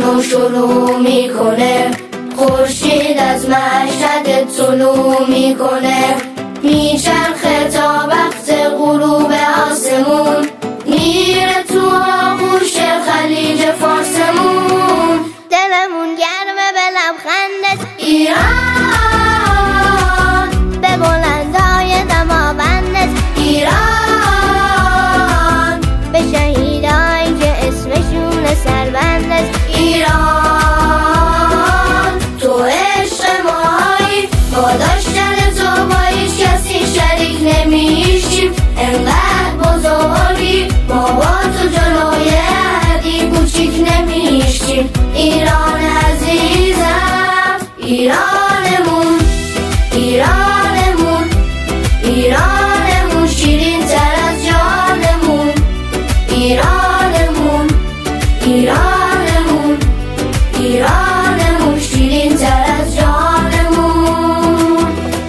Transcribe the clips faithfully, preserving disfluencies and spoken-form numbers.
رو شروع میکنه، خورشید از مشهد طلوع میکنه، میچرخه تا وقت غروب آسمون، میره تو آغوش خلیج فارسمون. دلمون گرمه به لبخندت ایران، به بلندای دماوندت ایران، به شهیدایی که اسمشون سربندت ایران. تو عشق مایی، با داشتن تو با هیچ کسی شریک نمیشیم، انقدر بزرگی ما با تو جلوی احدی کوچیک نمیشیم. ایران عزیزم، ایرانمون، ایرانمون، ایرانمون، شیرین تر از جانمون، ایرانمون، ایرانمون، ایرانمون، شیرین تر از جانمون.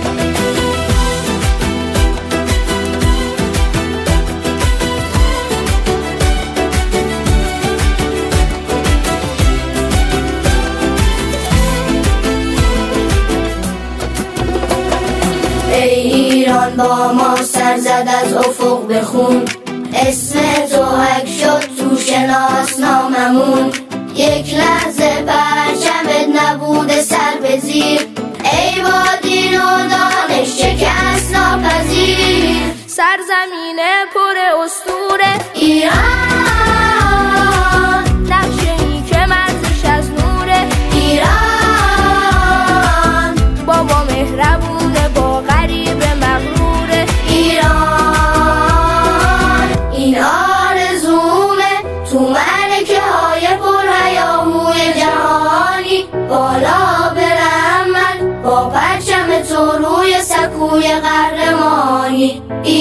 ای ایران با ما سر زد از افق بخون، اسم تو حک شد تو شناسناممون، یک لحظه پرچمت نبوده سر به زیر، ای با دین و دانش شکست ناپذیر. سرزمین پر اسطوره ایران، نقشه‌ای که مرزش از نوره ایران، بابا مهربونه با غریب مغروره ایران. این آرزومه تو ملکه های پر هیاهوی جهانی، بالا برم من با پرچم تو روی سکوی قهرمانی.